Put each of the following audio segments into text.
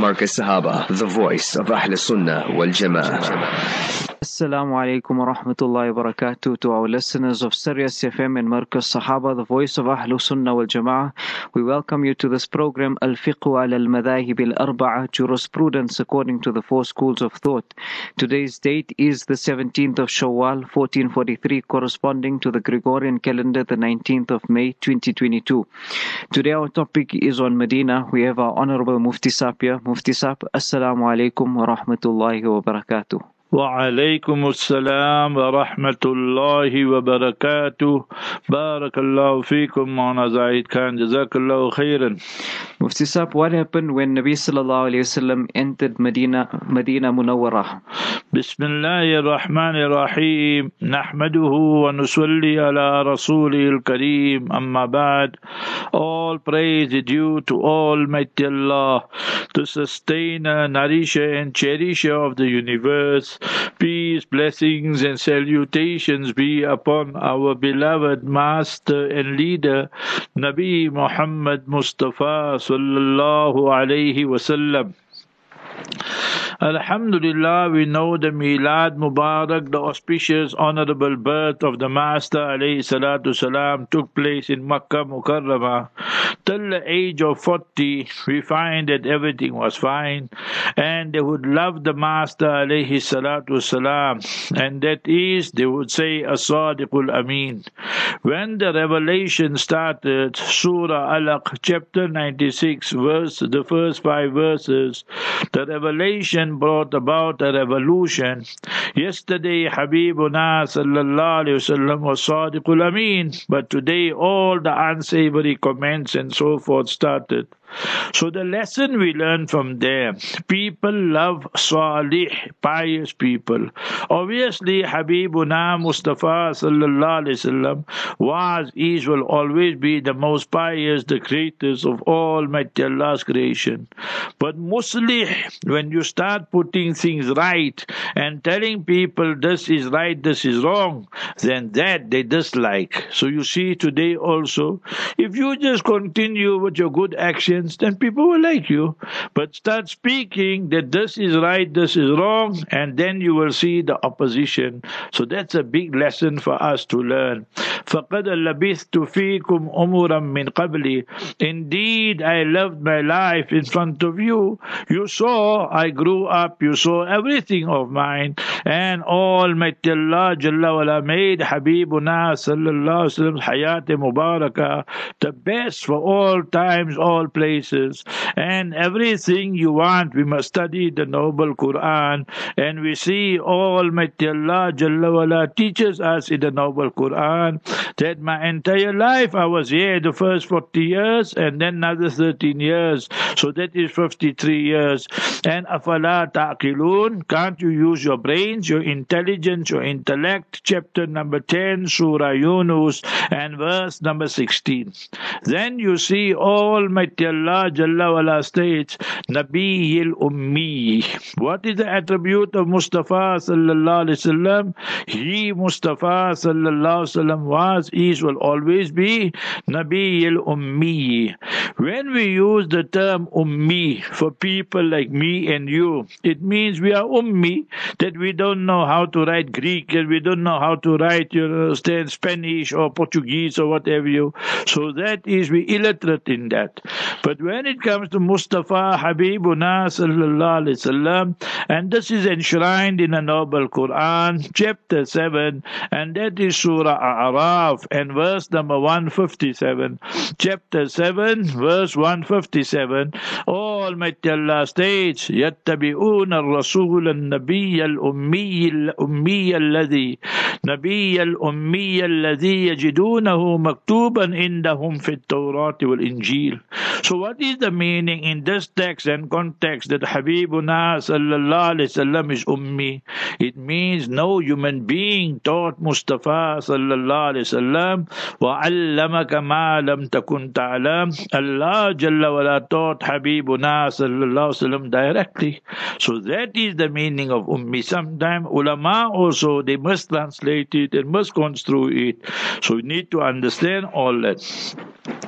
Markaz Sahaba, the voice of Ahl Sunnah wal Jama'ah. Assalamu alaikum wa rahmatullahi wa barakatuh to our listeners of Sirius FM and Markaz Sahaba, the voice of Ahl Sunnah wal Jama'ah. We welcome you to this program, Al-Fiqh ala al-Madhahib al-Arba'a, jurisprudence according to the four schools of thought. Today's date is the 17th of Shawwal, 1443, corresponding to the Gregorian calendar, the 19th of May, 2022. Today our topic is on Medina. We have our Honorable Mufti Saab here. Mufti Saab, Assalamu alaikum wa rahmatullahi wa barakatuh. وعليكم السلام ورحمة الله وبركاته. بارك الله فيكم مولانا زاهد Khan. جزاك الله خيرا. Mufti Saab, what happened when Nabi sallallahu alayhi wasallam entered Medina Munawwarah? بسم الله الرحمن الرحيم نحمده ونصلي على رسوله الكريم أما بعد. All praise is due to Almighty Allah, the sustainer, nourisher and cherisher of the universe. Peace, blessings and salutations be upon our beloved master and leader, Nabi Muhammad Mustafa sallallahu alayhi wasallam. Alhamdulillah, we know the Milad Mubarak, the auspicious, honorable birth of the Master alayhi salatu salam, took place in Makkah Mukarramah. Till the age of 40, we find that everything was fine, and they would love the Master alayhi salatu salam, and that is, they would say, As-Sadiqul Ameen. When the revelation started, Surah Alaq, chapter 96, the first 5 verses, the revelation brought about a revolution. Yesterday, Habibuna sallallahu alayhi wasallam was Sadiqul Ameen, but today all the unsavory comments and so forth started. So the lesson we learn from there, people love salih, pious people. Obviously, Habibuna Mustafa sallallahu alayhi wasallam will always be the most pious, the greatest of Almighty Allah's creation. But muslih, when you start putting things right and telling people this is right, this is wrong, then that they dislike. So you see today also, if you just continue with your good actions, then people will like you. But start speaking that this is right, this is wrong, and then you will see the opposition. So that's a big lesson for us to learn. فَقَدْ لَبِثْتُ فِيكُمْ أُمُورًا مِّن قَبْلِ. Indeed, I lived my life in front of you. You saw I grew up, you saw everything of mine, and Almighty Allah Jalla wala made Habibuna sallallahu alaihi wasallam hayat mubarakah the best for all times, all places, and everything you want. We must study the noble Quran, and we see Almighty Allah Jalla wala teaches us in the noble Quran that my entire life I was here the first 40 years and then another 13 years, so that is 53 years. And afala ta'qilun, can't you use your brains, your intelligence, your intellect? Chapter number 10, Surah Yunus, and verse number 16. Then you see Almighty Allah Jalla wala states, Nabiyil Ummi. What is the attribute of Mustafa sallallahu alaihi wasallam? He, Mustafa sallallahu alaihi wasallam, will always be Nabiyil Ummi. When we use the term Ummi for people like me and you, it means we are Ummi, that we don't know how to write Greek, and we don't know how to write, Spanish or Portuguese or whatever you. So that is, we illiterate in that. But when it comes to Mustafa Habibuna sallallahu alaihi wasallam, and this is enshrined in a noble Quran, chapter 7, and that is Surah A'raf, and verse number 157. Chapter 7, verse 157. Almighty Allah states, يَتَّبِعُونَ الرَّسُولَ النَّبِيَّ الْأُمِّيَّ الَّذِي يَجِدُونَهُ مَكْتُوبًا عِندَهُمْ فِي التَّوْرَاةِ وَالْإِنْجِيلِ. So what is the meaning in this text and context that Habibuna sallallahu alaihi wasallam is Ummi? It means no human being taught Mustafa sallallahu alaihi wasallam وَعَلَّمَكَ مَا لَمْ تَكُنْ تَعْلَمْ. Allah Jalla wala taught Habibuna sallallahu alaihi wasallam directly. So that is the meaning of Ummi. Sometimes ulama also, they must translate it and must construe it. So we need to understand all that.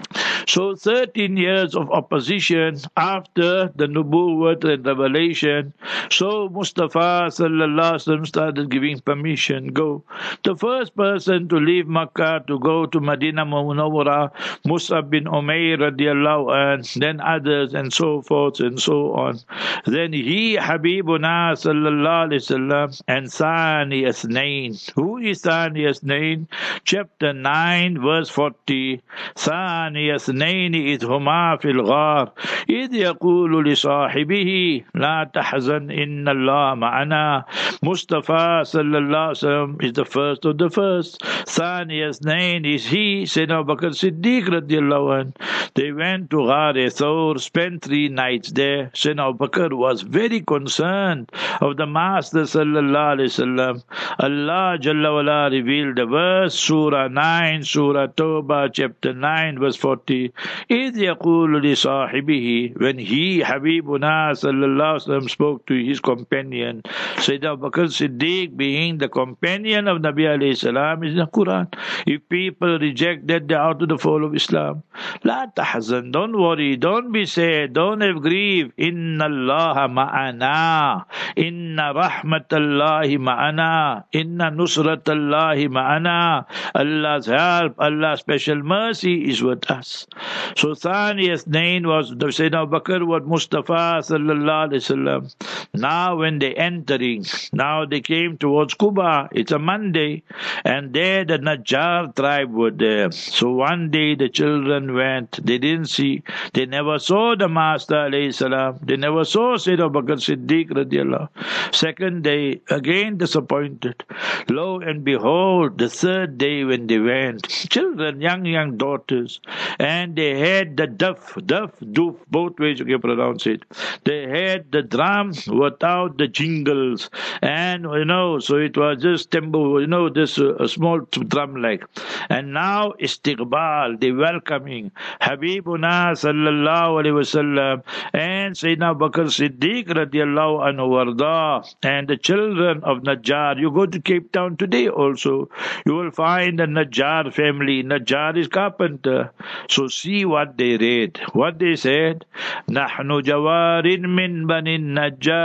So 13 years of opposition after the Nubuwwat and revelation. So Mustafa sallallahu alaihi wasallam started giving permission. Go. The first person to leave Makkah to go to Medina Munawwara, Mus'ab bin Umayr radiallahu anh, then others and so forth and so on. Then he, Habibuna sallallahu alaihi wasallam, and Sani Asnain. Who is Sani Asnain? Chapter 9, verse 40. Sani Asnain is Huma fil ghar. إذ يقول لصاحبه لا تحزن إن الله معنا. Mustafa sallallahu alaihi wasallam is the first of the first. Sani Asnain is he, Sayyidina Abu Bakr Siddiq radiallahu anh. They went to Ghar Thawr, spent 3 nights there. Sayyidina Abu Bakr was very concerned of the Master sallallahu alaihi wasallam. Allah Jalla wala revealed the verse, Surah 9, Surah Tawbah, chapter 9, verse 40. إِذْ يَقُولُ لِصَاحِبِهِ, when he, Habibuna sallallahu alaihi wasallam, spoke to his companion, Sayyidina Abu Bakr Siddiq being the companion of Nabi alayhi salam, is in the Quran. If people reject that, they're out of the fold of Islam. La tahzan, don't worry, don't be sad, don't have grief. Inna Allah ma'ana, inna rahmatallahi ma'ana, inna nusratallahi ma'ana. Allah's help, Allah's special mercy is with us. So Thaniyas name was the Sayyidina Abu Bakr with Mustafa sallallahu alaihi wasallam. Now when they entering, now they came towards Quba. It's a Monday, and there the Najjar tribe were there. So one day the children went. They didn't see. They never saw the Master alayhi salam. They never saw Sayyidina Abu Bakr Siddiq radiallahu. Second day, again disappointed. Lo and behold, the third day when they went, children, young daughters, and they had the doof, both ways you can pronounce it. They had the drum without the jingles, and so it was just tempo, this small drum like. And now istiqbal, the welcoming Habibuna sallallahu alaihi wasallam and Sayyidina Abu Bakr Siddiq radiallahu anhu warda, and the children of Najjar. You go to Cape Town today also, you will find a Najjar family. Najjar is carpenter. So see what they read. What they said, Nahnu jawarin min banin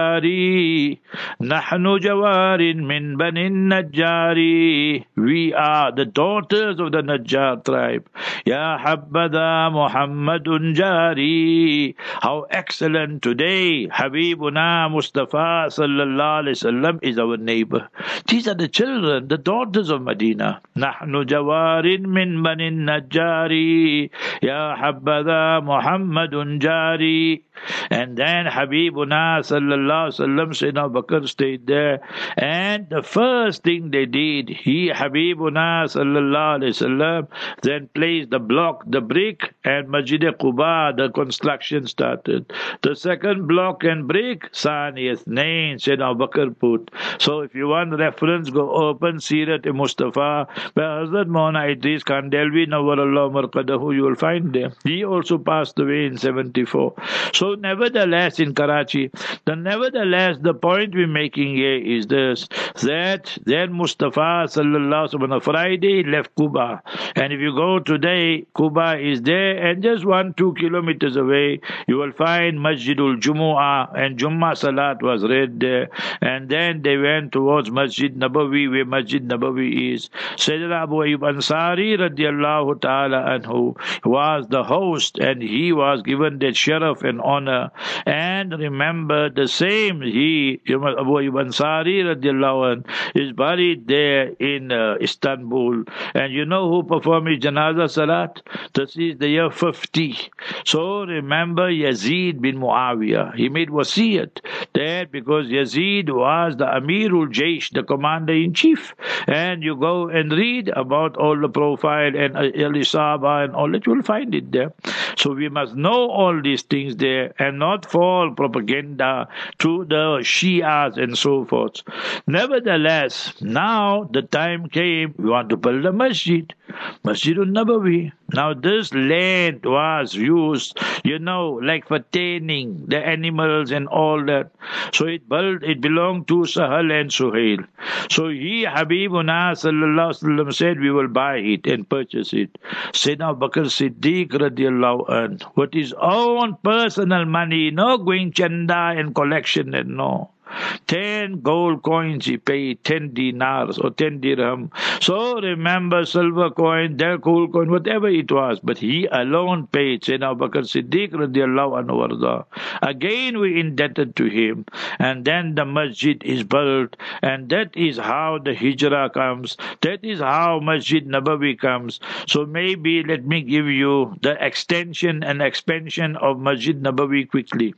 Najjari. Nahnu jawarin min banin Najjari. We are the daughters of the Najjar tribe. Ya Habbada Muhammadun Jari. How excellent today Habibuna Mustafa sallallahu alaihi wasallam is our neighbor. These are the children, the daughters of Medina. Nahnu jawarin min banin Najjari. Ya Habbada Muhammadun Jari. And then Habibuna sallallahu alaihi wasallam, Sayyidina Abu Bakr stayed there, and the first thing they did, he Habibuna sallallahu alaihi wasallam then placed the block, the brick, and Masjid Quba, the construction started. The second block and brick, Saniyat Nain, Sayyidina Abu Bakr put. So if you want reference, go open Sirat Mustafa by Hazrat Maulana Idris Kandhelwi Nawwarallahu Marqadahu, you will find them. He also passed away in 74. So nevertheless, in Karachi, the point we're making here is this, that then Mustafa sallallahu alaihi wasallam on a Friday left Quba, and if you go today, Quba is there, and just 1-2 kilometers away you will find Masjidul Jumu'ah, and Jummah Salat was read there, and then they went towards Masjid Nabawi, where Masjid Nabawi is. Sayyidina Abu Ayyub Ansari radiallahu ta'ala anhu was the host, and he was given that sharaf and honor. And remember the same, he, Abu Ayyub Ansari radiallahu anh, is buried there in Istanbul. And you know who performed his Janaza Salat? This is the year 50. So remember Yazid bin Muawiyah. He made wasiyat that because Yazid was the Amirul Jaysh, the commander-in-chief. And you go and read about all the profile and Al-Isaba and all that, you will find it there. So we must know all these things there and not fall propaganda to the Shias and so forth. Nevertheless, now the time came, we want to build a masjid, Masjidun Nabawi. Now this land was used, like for taming the animals and all that. So it belonged to Sahal and Suhail. So he, Habibuna sallallahu alaihi wasallam, said, we will buy it and purchase it. Sayyidina Abu Bakr Siddiq radiallahu anhu, with his own personal money, no going chanda and collection and no. 10 gold coins he paid, 10 dinars or 10 dirham. So remember, silver coin, their gold coin, whatever it was, but he alone paid. Sayyidina Abu Bakr Siddiq radiallahu anhu warda. Again we indebted to him, and then the masjid is built, and that is how the hijrah comes. That is how Masjid Nabawi comes. So maybe let me give you the extension and expansion of Masjid Nabawi quickly.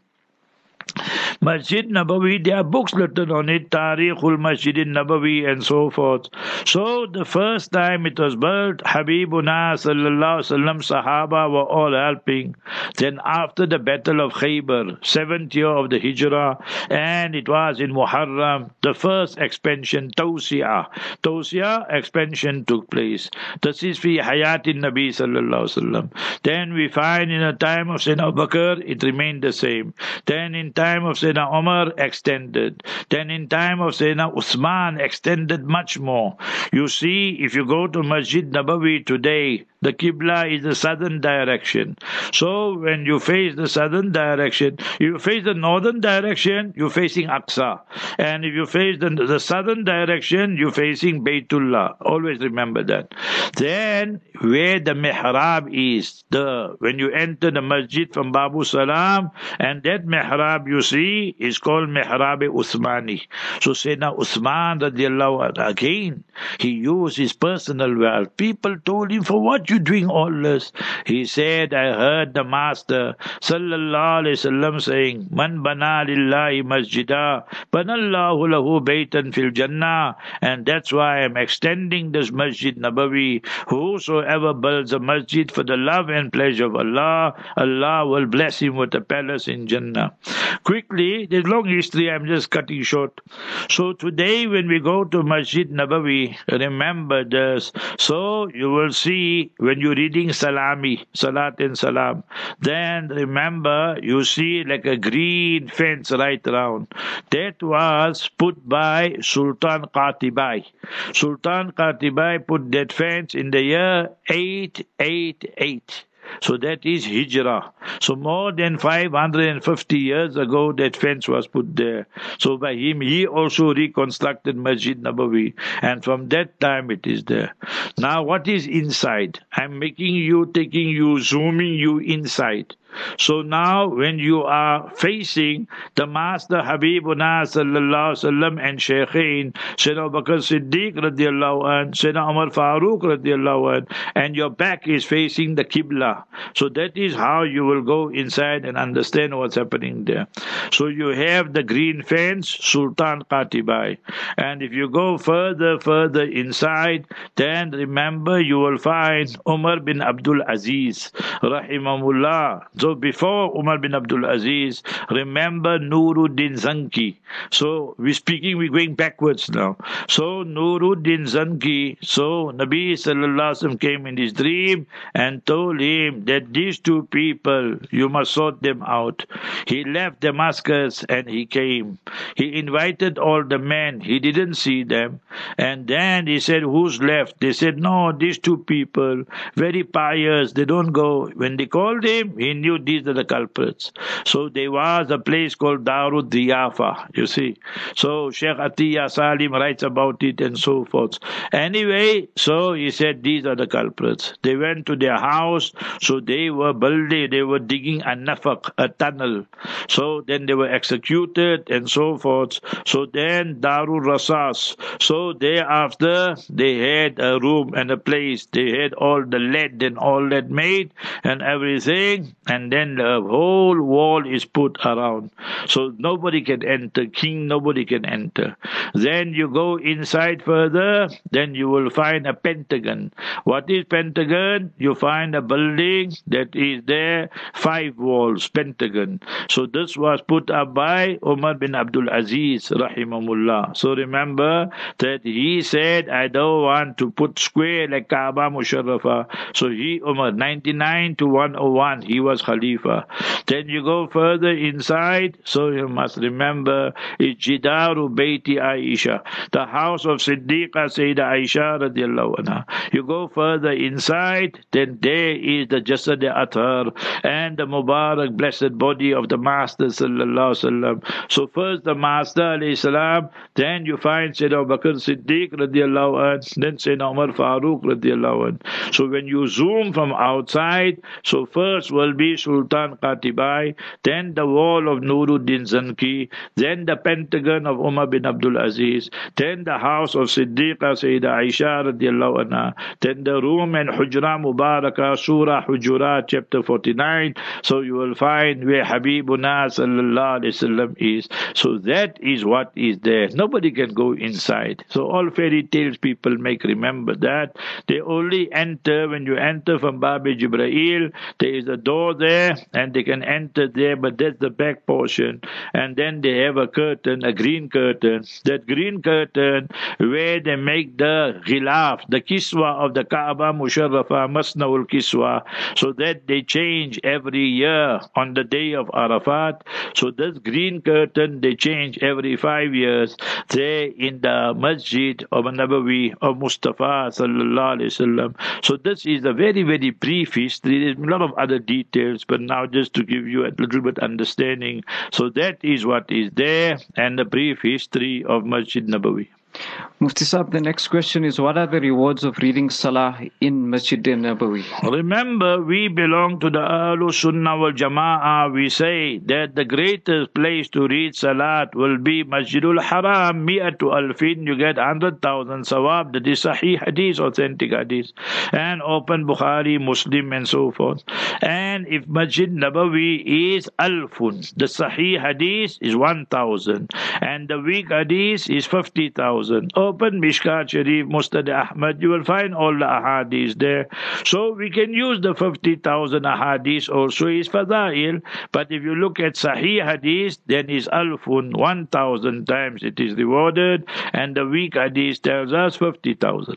Masjid Nabawi, there are books written on it, Tariqul Masjid Nabawi and so forth. So the first time it was built, Habibuna sallallahu alaihi wasallam, Sahaba were all helping. Then after the Battle of Khaybar, 7th year of the Hijrah, and it was in Muharram, the first expansion, Tawsi'ah expansion took place. This is fi Hayatin Nabi sallallahu alaihi wasallam. Then we find in the time of Sayyidina Abu Bakr, it remained the same. Then in time of Sayyidina Umar, extended. Then in time of Sayyidina Uthman, extended much more. You see, if you go to Masjid Nabawi today, the Qibla is the southern direction. So when you face the southern direction, you face the northern direction, you're facing Aqsa. And if you face the southern direction, you're facing Baytullah. Always remember that. Then where the mihrab is, when you enter the masjid from Babu Salam, and that mihrab you see is called Mihrab Uthmani. So Sayyidina Uthman radiallahu anhu, again, he used his personal wealth. People told him, for what you doing all this? He said, I heard the Master sallallahu alaihi wasallam saying, Man bana lillahi masjidah, banallahu lahu baytan fil jannah. And that's why I'm extending this Masjid Nabawi. Whosoever builds a masjid for the love and pleasure of Allah, Allah will bless him with a palace in Jannah. Quickly, there's long history, I'm just cutting short. So today when we go to Masjid Nabawi, remember this. So you will see when you're reading Salami, Salat and Salam, then remember you see like a green fence right around. That was put by Sultan Qatibai. Sultan Qatibai put that fence in the year 888. So that is Hijrah. So more than 550 years ago, that fence was put there. So by him, he also reconstructed Masjid Nabawi. And from that time, it is there. Now, what is inside? I'm taking you, zooming you inside. So now when you are facing the Master Habibuna sallallahu alaihi wasallam and Shaykhain, Sayyidina Abu Bakr Siddiq radiallahu anhu, Sayyidina Umar Farooq radiallahu anhu, and your back is facing the Qibla. So that is how you will go inside and understand what's happening there. So you have the green fence, Sultan Qatibai. And if you go further inside, then remember you will find Umar bin Abdul Aziz, rahimahullah. So before Umar bin Abdul Aziz, remember Nuruddin Zanki. So we're going backwards now. So Nuruddin Zanki, so Nabi sallallahu alaihi wasallam came in his dream and told him that these two people, you must sort them out. He left Damascus and he came. He invited all the men. He didn't see them. And then he said, who's left? They said, no, these two people, very pious, they don't go. When they called him, he knew these are the culprits. So there was a place called Darud Diyafa, you see. So Sheikh Atiyah Salim writes about it and so forth. Anyway, so he said these are the culprits. They went to their house, so they were building, they were digging a nafaq, a tunnel. So then they were executed and so forth. So then Darul Rasas. So thereafter they had a room and a place. They had all the lead and all that made and everything. And then the whole wall is put around. So nobody can enter. King, nobody can enter. Then you go inside further, then you will find a pentagon. What is pentagon? You find a building that is there, 5 walls, pentagon. So this was put up by Umar bin Abdul Aziz, rahimahullah. So remember that he said, I don't want to put square like Kaaba Musharrafa. So he, Umar, 99 to 101, he was Khalifa. Then you go further inside, so you must remember, is Jidaru Bayti Aisha, the house of Siddiqa Sayyidah Aisha radiallahu anha. You go further inside, then there is the Jasad Athar and the Mubarak blessed body of the Master sallallahu alaihi wasallam. So first the Master alayhi salam, then you find Sayyidina Abu Bakr Siddiq radiallahu anhu, then Sayyidina Umar Farooq radiallahu anhu. So when you zoom from outside, so first will be Sultan Qatibai, then the wall of Nuruddin Zanki, then the Pentagon of Umar bin Abdul Aziz, then the house of Siddiqa Sayyidah Aisha radiallahu anha, then the room and Hujra Mubarakah, Surah Hujurat, chapter 49. So you will find where Habibuna sallallahu alaihi wasallam is. So that is what is there. Nobody can go inside. So all fairy tales people make remember that. They only enter when you enter from Babi Jibreel. There is a door there and they can enter there, but that's the back portion. And then they have a curtain, a green curtain. That green curtain where they make the ghilaf, the kiswa of the Kaaba Musharrafa, Masnaul Kiswa, so that they change every year on the day of Arafat. So this green curtain they change every 5 years there in the Masjid of Nabawi of Mustafa sallallahu alaihi wasallam. So this is a very, very brief history. There's a lot of other details, but now just to give you a little bit understanding. So that is what is there and the brief history of Masjid Nabawi. Mufti Saab, the next question is, what are the rewards of reading Salah in Masjid Nabawi? Remember, we belong to the Ahlul Sunnah wal Jama'ah. We say that the greatest place to read Salat will be Masjidul Haram, Mi'atu Alfin. You get 100,000 sawab. That is Sahih Hadith, authentic Hadith. And open Bukhari, Muslim and so forth. And if Masjid Nabawi is Alfun, the Sahih Hadith is 1,000. And the weak Hadith is 50,000. Open Mishkat Sharif, Musnad Ahmad, you will find all the ahadith there. So we can use the 50,000 ahadith also is fadail, but if you look at Sahih Hadith, then is alfun, 1,000 times it is rewarded, and the weak Hadith tells us 50,000.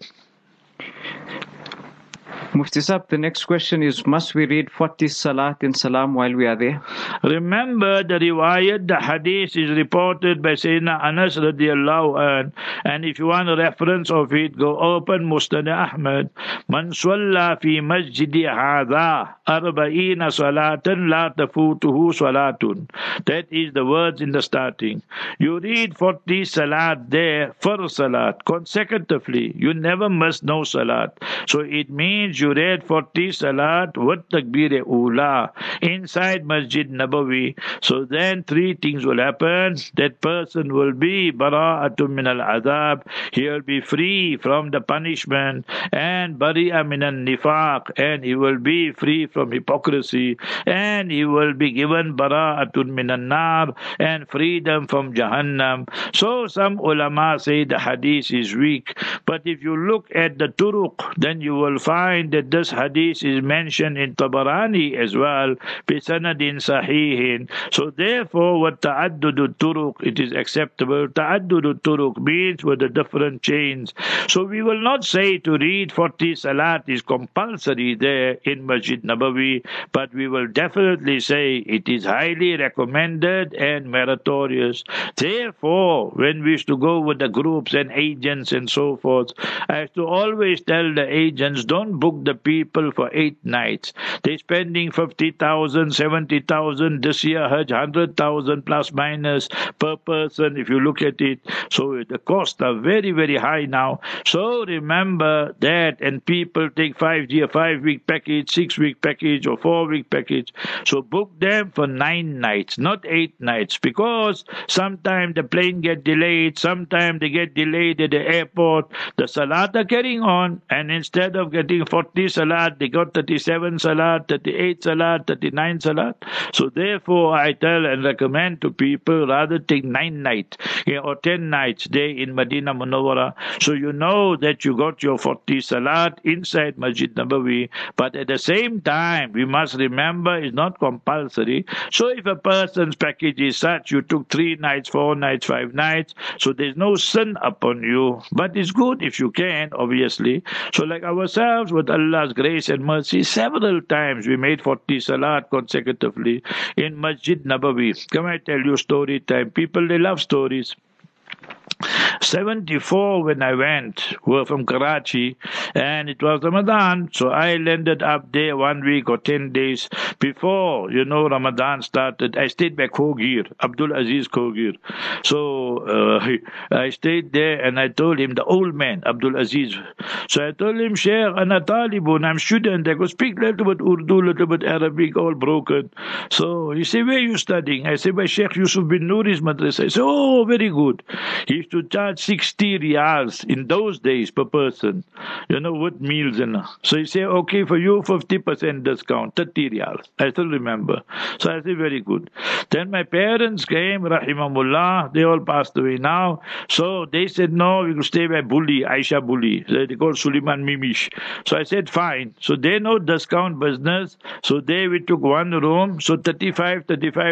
Mufti Saab, the next question is, must we read 40 Salat in Salam while we are there? Remember the riwayat, the hadith is reported by Sayyidina Anas radiallahu anhu, and if you want a reference of it, go open Musnad Ahmad. Man swalla fi masjidi hadha arba'ina salatan la tafutuhu salatun. That is the words in the starting. You read 40 Salat there, for Salat, consecutively. You never must know Salat. So it means you read 40 Salat with Takbir Ula inside Masjid Nabawi. So then three things will happen. That person will be bara'atun min al-adhab. He will be free from the punishment, and bari'a min al-nifaq, and he will be free from hypocrisy, and he will be given bara'atun min al-nar, and freedom from Jahannam. So some ulama say the hadith is weak, but if you look at the turuq, then you will find that this hadith is mentioned in Tabarani as well, bisanadin sahihin. So therefore, what ta'addudu turuq, it is acceptable. Ta'addudu turuq means with the different chains. So we will not say to read 40 Salat is compulsory there in Masjid Nabawi, but we will definitely say it is highly recommended and meritorious. Therefore, when we used to go with the groups and agents and so forth, I have to always tell the agents, don't book the people for 8 nights. They're spending 50,000, 70,000 this year, Hajj 100,000 plus minus per person if you look at it. So the costs are very, very high now. So remember that, and people take 5-week package, 6-week package or 4-week package. So book them for 9 nights, not 8 nights, because sometimes the plane get delayed, sometimes they get delayed at the airport. The Salat are carrying on, and instead of getting 40 Salat, they got 37 Salat, 38 Salat, 39 Salat. So therefore, I tell and recommend to people, rather take 9 nights or 10 nights there in Medina Munawwara. So you know that you got your 40 Salat inside Masjid Nabawi. But at the same time, we must remember it's not compulsory. So if a person's package is such, you took 3 nights, 4 nights, 5 nights, so there's no sin upon you. But it's good if you can, obviously. So like ourselves with Allah's grace and mercy, several times we made 40 salat consecutively in Masjid Nabawi. Come, I tell you story time. People, they love stories. 74 when I went, were from Karachi, and it was Ramadan, so I landed up there 1 week or 10 days before, Ramadan started. I stayed by Khogir, Abdul Aziz Khogir. So I stayed there and I told him, the old man, Abdul Aziz. So I told him, Sheikh, ana talibun, I'm student, I could speak a little bit Urdu, a little bit Arabic, all broken. So he said, where are you studying? I said, by Sheikh Yusuf bin Nouri's madrasa. I said, oh, very good. He used to charge 60 riyals in those days per person, with meals and so he said, okay, for you 50% discount, 30 riyals. I still remember. So I said, very good. Then my parents came, rahimahullah, they all passed away now. So they said, no, we will stay by Buli, Aisha Buli. They called Suleiman Mimish. So I said, fine. So they know discount business. So there we took one room. So 35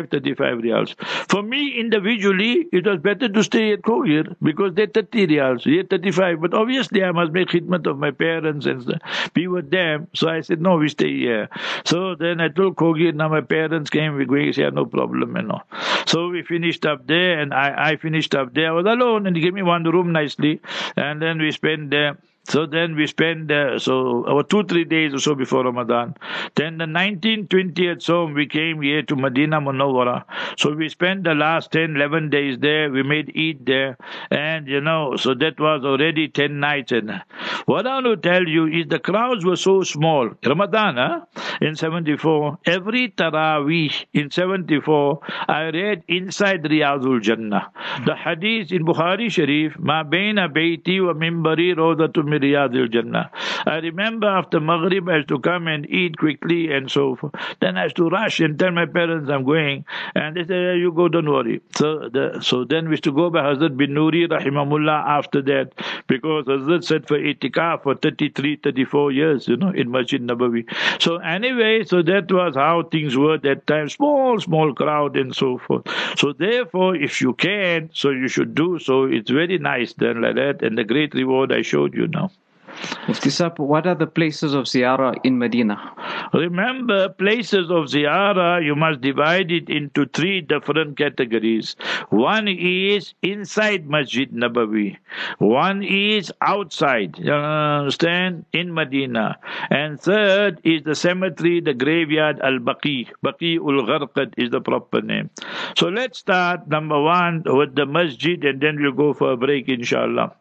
riyals. For me, individually, it was better to stay at Khogir because they're 30 riyals, here 35. But obviously, I must make khidmat of my parents and be with them. So I said, no, we stay here. So then I told Khogir, now my parents came, we're going, he said, no problem, So we finished up there, and I finished up there. I was alone, and he gave me one room nicely, and then we spent there. So then we spent about 2-3 days or so before Ramadan. Then the 19th, 20th, we came here to Medina Munawwara. So we spent the last 10, 11 days there. We made Eid there. And, so that was already 10 nights. And what I want to tell you is the crowds were so small. Ramadan, in 74, every Taraweeh in 74, I read inside Riyadul Jannah. The hadith in Bukhari Sharif, Ma baina bayti wa mimbari rawdatu Riyadul Jannah. I remember after Maghrib I used to come and eat quickly and so forth. Then I used to rush and tell my parents I'm going, and they said, you go, don't worry. So then we used to go by Hazrat bin Nouri rahimahullah after that, because Hazrat said for itikaf for 33, 34 years, in Masjid Nabawi. So anyway, so that was how things were that time, small crowd and so forth. So therefore, if you can, so you should do so. It's very nice then like that, and the great reward I showed you now. Mufti Sahib, what are the places of ziyarah in Medina? Remember, places of ziyarah, you must divide it into 3 different categories. One is inside Masjid Nabawi. One is outside, you understand, in Medina. And third is the cemetery, the graveyard, Al-Baqi. Baqi ul-Gharqad is the proper name. So let's start, number 1, with the masjid, and then we'll go for a break, inshallah.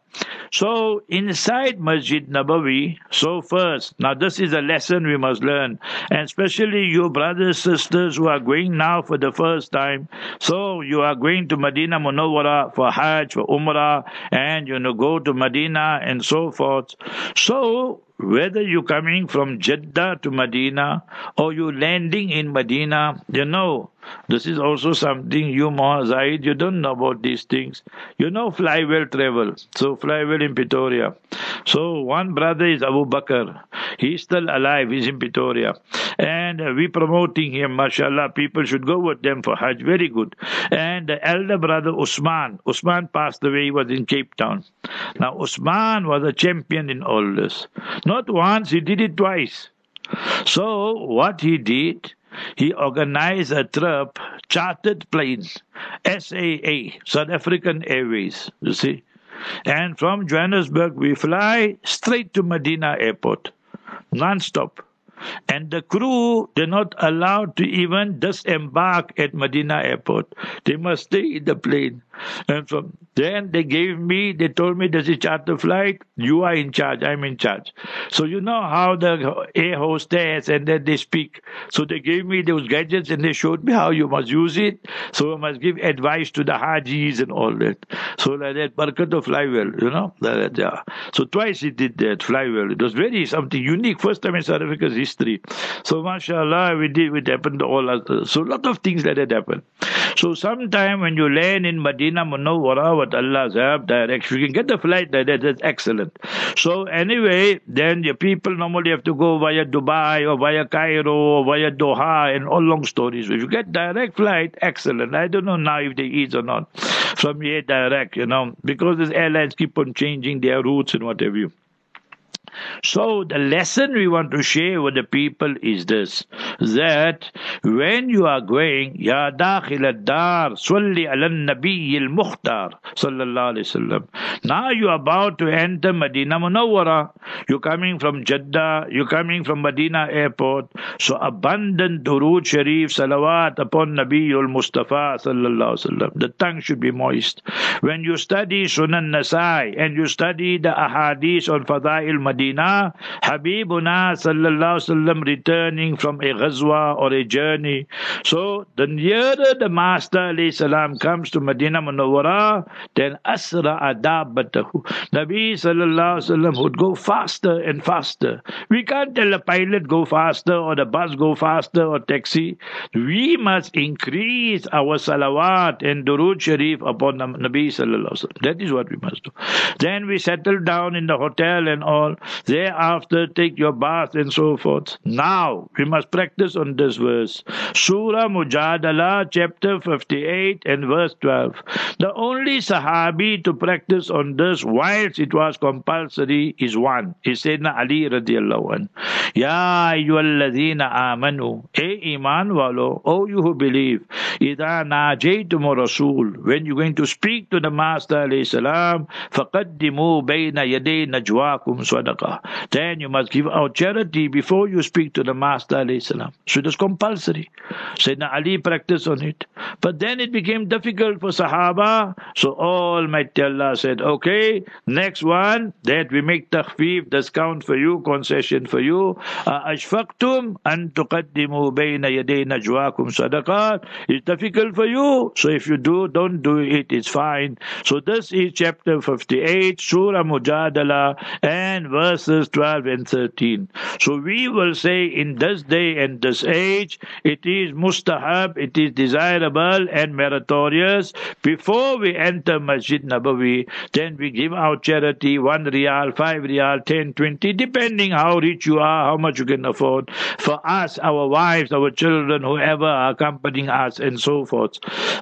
So inside Masjid Nabawi, so first, now this is a lesson we must learn, and especially you brothers, sisters who are going now for the first time. So you are going to Medina Munawwara for Hajj, for Umrah, and go to Medina and so forth. So whether you're coming from Jeddah to Medina or you landing in Medina, this is also something you, Zaid, you don't know about these things. Flywell travel. So Flywell in Pretoria. So one brother is Abu Bakr. He's still alive. He's in Pretoria. And we promoting him, mashallah. People should go with them for Hajj. Very good. And the elder brother Usman passed away. He was in Cape Town. Now Usman was a champion in all this. Not once, he did it twice. So what he did, he organized a trip, chartered planes, SAA, South African Airways, you see. And from Johannesburg, we fly straight to Medina Airport, non-stop. And the crew, they're not allowed to even disembark at Medina Airport. They must stay in the plane. And from then they told me there's a charter flight, you are in charge, I'm in charge. So you know how the air hostess and then they speak. So they gave me those gadgets and they showed me how you must use it. So I must give advice to the Hajis and all that. So like that, Barakat of Flywell, yeah. So twice he did that, Flywell. It was very something unique, first time in South Africa's history. So mashallah, it happened to all us. So a lot of things like that happen. So sometime when you land in Medina Munawwara with Allah's help, direct, you can get the flight like that, that's excellent. So anyway, then the people normally have to go via Dubai or via Cairo or via Doha and all long stories. If you get direct flight, excellent. I don't know now if they ease or not from here direct, because these airlines keep on changing their routes and what have you. So the lesson we want to share with the people is this, that when you are going, Ya dakhil ad-dar, salli ala nabiy al-mukhtar, sallallahu alayhi wasallam. Now you are about to enter Medina Munawwara. You're coming from Jeddah, you're coming from Medina airport. So abundant durood sharif, salawat upon Nabiyul Mustafa, sallallahu alayhi wasallam. The tongue should be moist. When you study Sunan Nasai and you study the ahadith on Fadail Medina, Habibuna sallallahu alaihi wasallam returning from a ghazwa or a journey. So the nearer the Master alayhi salam comes to Medina Munawwara, then asra adabatahu. Nabi sallallahu alaihi wasallam would go faster and faster. We can't tell a pilot go faster or the bus go faster or taxi. We must increase our salawat and durood sharif upon Nabi sallallahu alaihi wasallam. That is what we must do. Then we settle down in the hotel and all. Thereafter, take your bath and so forth. Now, we must practice on this verse. Surah Mujadala, chapter 58 and verse 12. The only Sahabi to practice on this whilst it was compulsory is one. Is Sayyidina Ali radiallahu anh. Ya ayyuhalladhina amanu. E iman walo. O you who believe. Idha najaytumu rasul. When you're going to speak to the Master alayhi salam, فَقَدِّمُوا بَيْنَ يَدَيْ نَجْوَاكُمْ صَدَقَةً. Then you must give out charity before you speak to the Master alayhi salam. So it is compulsory. Sayyidina Ali practiced on it. But then it became difficult for Sahaba. So Almighty Allah said, okay, next one, that we make takhfif, discount for you, concession for you. أَشْفَقْتُمْ أَن تُقَدِّمُوا بَيْنَ يَدَيْ نَجْوَاكُمْ صَدَقَةً. It's difficult for you. So if you do, don't do it. It's fine. So this is chapter 58, Surah Mujadala, and verses 12 and 13. So we will say in this day and this age, it is mustahab, it is desirable and meritorious. Before we enter Masjid Nabawi, then we give out charity, 1 riyal, 5 riyal, 10, 20, depending how rich you are, how much you can afford. For us, our wives, our children, whoever are accompanying us, and so forth.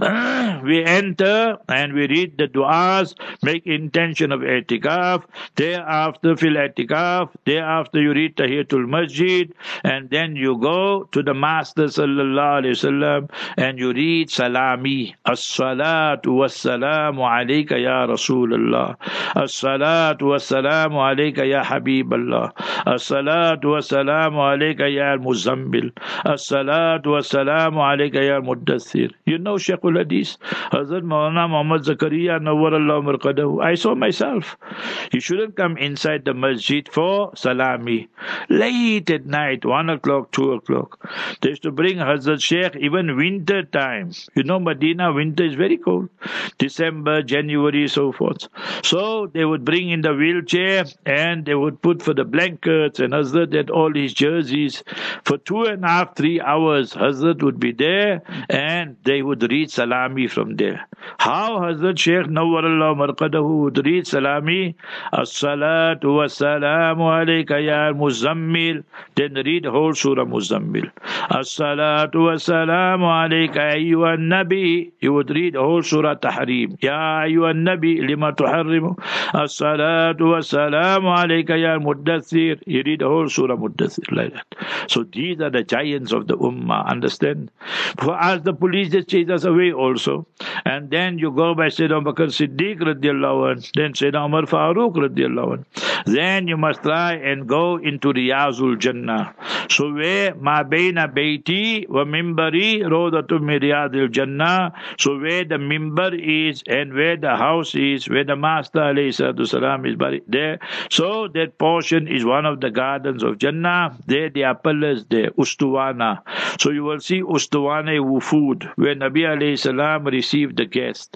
We enter and we read the du'as, make intention of i'tikaf, thereafter fil i'tikaf, thereafter you read Tahiyatul Masjid, and then you go to the Master sallallahu alayhi wasallam and you read Salami, as-salatu was-salamu alayka ya Rasulullah, as-salatu was-salamu alayka ya Habiballah, as-salatu was-salamu alayka ya Muzammil, as-salatu was-salamu alayka ya Muddathir. You know Shaykhul Hadith, Hazrat Maulana Muhammad Zakaria Nawwarallahu Marqadahu. I saw myself. You shouldn't come inside the masjid for salami. Late at night, 1 o'clock, 2 o'clock. They used to bring Hazrat Sheikh even winter time. You know Medina, winter is very cold. December, January, so forth. So they would bring in the wheelchair and they would put for the blankets, and Hazrat had all his jerseys. For 2.5, 3 hours, Hazrat would be there and they would read salami from there. How Hazrat Sheikh Nawwarallahu Marqadahu would read salami, as-salatu was-salamu alayka ya Muzammil, then read whole surah Muzammil. As-salatu was-salamu alayka ayyuhan nabi, you would read whole surah Tahrim. Ya ayyuhan nabi lima tuharrimu. As-salatu was-salamu alayka ya Muddathir, you read whole surah Muddathir like that. So these are the giants of the ummah, understand? For us the police just chase us away also. And then you go by Sayyidina Bakr Siddiq radiallahu anh, then Sayyidina Umar Farooq radiallahu anh. Then you must try and go into Riyazul Jannah. So where ma baina baiti wa mimbari rawdatun min Riyadil Jannah. So where the mimbar is and where the house is, where the Master alayhi salatu salam is buried there. So that portion is one of the gardens of Jannah. There the pillars there, Ustuwana. So you will see Ustuwana Wufud, where Nabi alayhi salam received the guest.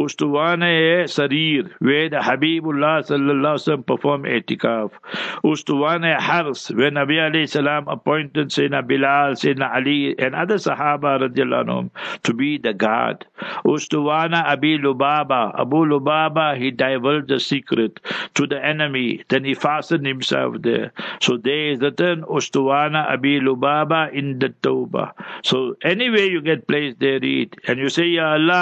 Ustuwana Sarir, where the Habibullah sallallahu alaihi wasallam performed i'tikaf. Ustuwana Hars, where Nabi alayhi salam appointed Sayyidina Bilal, Sayyidina Ali, and other Sahaba radiallahu anhum to be the guard. Ustuwana Abi Lubaba, Abu Lubaba, he divulged the secret to the enemy. Then he fastened himself there. So there is written Ustuwana Abi Lubaba in the Tawbah. So anyway you get placed there, read, and you say, Ya Allah, I'm in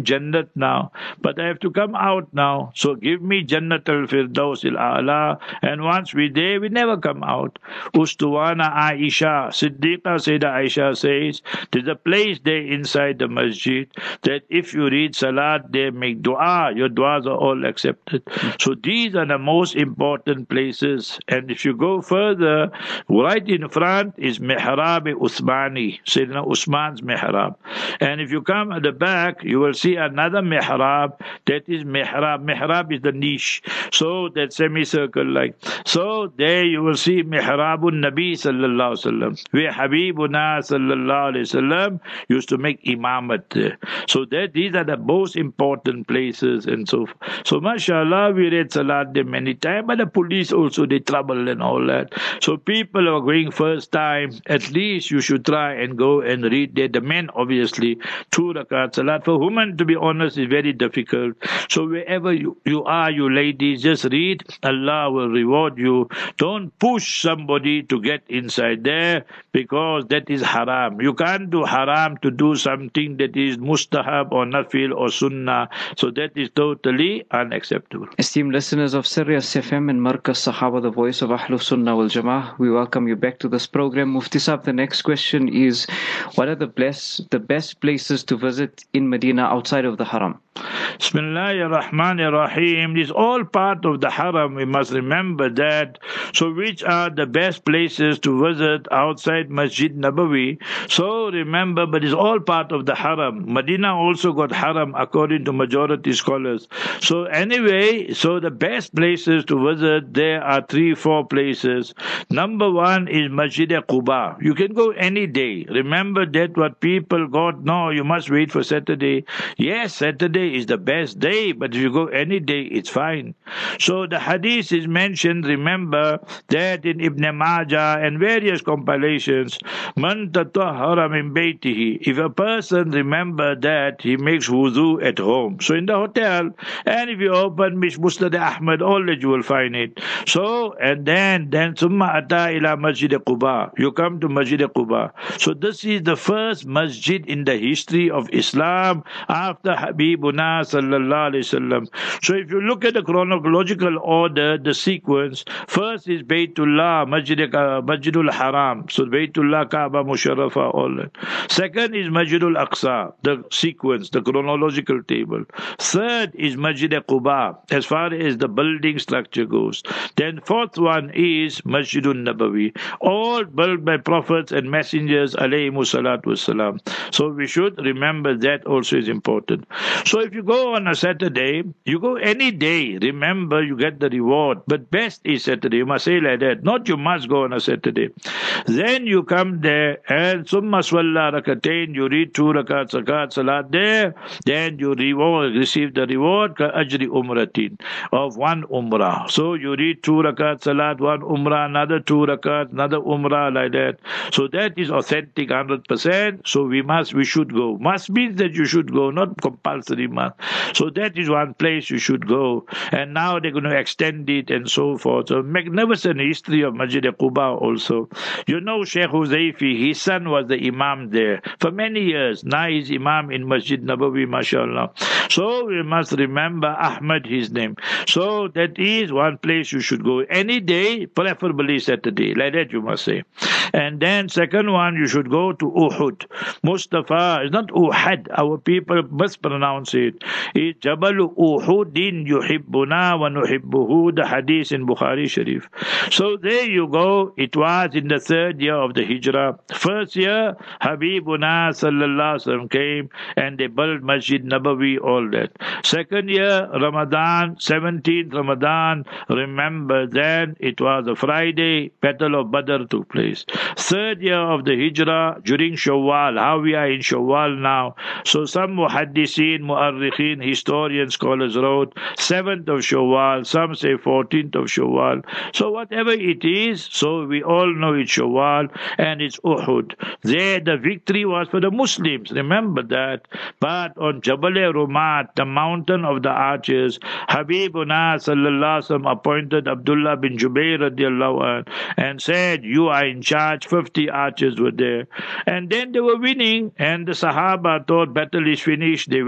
Jannat now, but I have to come out now. So give me Jannat al-Firdaus al-A'la. And once we're there, we never come out. Ustuwana Aisha, Siddiqa Sayyidah Aisha says, there's a place there inside the masjid that if you read Salat there, make dua, your duas are all accepted. So these are the most important places. And if you go further, right in front is Mihrab Uthmani, Sayyidina Usman's Mihrab. And if you come at the back, you will see another Mihrab, that is Mihrab. Mihrab is the niche, so that semicircle like. So there you will see Mihrabun Nabi sallallahu alaihi wasallam, where Habibuna sallallahu alaihi wasallam used to make imamat there. So that these are the most important places and so forth. So mashallah, we read Salat there many times, but the police also, they trouble and all that. So people who are going first time, at least you should try and go and read there. The men, obviously, 2 rakat Salat. For women, to be honest, is very difficult. So wherever you are, you ladies, just read. Allah will reward you. Don't push somebody to get inside there, because that is haram. You can't do haram to do something that is mustahab or nafil or sunnah. So that is totally unacceptable. Esteemed listeners of Sirius FM and Markaz Sahaba, the voice of Ahlus Sunnah wal Jama'ah, we welcome you back to this program. Mufti Saab, the next question is, what are the best places to visit in Medina outside of the Haram? Bismillahir Rahmanir Rahim. It's all part of the Haram. We must remember that. So which are the best places to visit outside Masjid Nabawi? So remember, but it's all part of the Haram. Medina also got Haram according to majority scholars. So anyway, so the best places to visit, there are 3-4 places. Number 1 is Masjid Quba. You can go any day. Remember that what people got, no, you must wait for Saturday. Yes, Saturday is the best day, but if you go any day, it's fine. So the hadith is mentioned, remember, that in Ibn Majah and various compilations, Man tatahhara min baytihi. If a person remember that, he makes wudu at home. So in the hotel, and if you open Musnad Ahmad, all that you will find it. So, and then summa ata ila Masjid Quba. You come to Masjid Quba. So this is the first masjid in the history of Islam after Habibuna sallallahu alaihi wasallam. So if you look at the chronological order, the sequence, first is Baytullah, Masjidul Haram. So Baytullah, Kaaba, Musharrafa, all that. Second is Masjidul Aqsa, the sequence, the chronological table. Third is Masjid Quba, as far as the building structure goes. Then fourth one is Masjidul Nabawi, all built by prophets and messengers, alayhimu salatu wassalam. So we should remember that also is important. So if you go on a Saturday, you go any day, remember you get the reward. But best is Saturday, you must say like that. Not you must go on a Saturday. Then you come there and summa swalla rakatain, you read 2 rakat zakat salat there, then you receive the reward ka ajri umratin, of 1 umrah. So you read 2 rakat salat, 1 umrah, another 2 rakat, another umrah, like that. So that is authentic 100%. So we should go. Must means that you should go, not compulsory must. So that is one place you should go. And now they're going to extend it and so forth. So magnificent history of Masjid Quba also. You know Sheikh Huzaifi, his son was the Imam there for many years. Now he's Imam in Masjid Nabawi, mashallah. So we must remember Ahmad, his name. So that is one place you should go. Any day, preferably Saturday. Like that you must say. And then second one, you should go to Uhud. Mustafa, it's not Uhud. Our people mispronounce it. It's Jabal Uhudin yuhibbuna wa nuhibbuhu, the hadith in Bukhari Sharif. So there you go. It was in the 3rd year of the Hijrah. First year, Habibuna sallallahu alaihi wasallam came and they built Masjid Nabawi, all that. Second year, Ramadan, 17th Ramadan, remember then it was a Friday, Battle of Badr took place. 3rd year of the Hijrah, during Shawwal, how we are in Shawwal now. So some muhaddithin, mu'arrikhin, historians, scholars wrote 7th of Shawwal, some say 14th of Shawwal. So whatever it is, so we all know it's Shawwal and it's Uhud. There the victory was for the Muslims, remember that. But on Jabal Rumat, the mountain of the archers, Habibuna sallallahu alaihi wasallam appointed Abdullah bin Jubair radiallahu anh and said, you are in charge. 50 archers were there. And then they were winning and the Sahaba thought battle is finished. They went down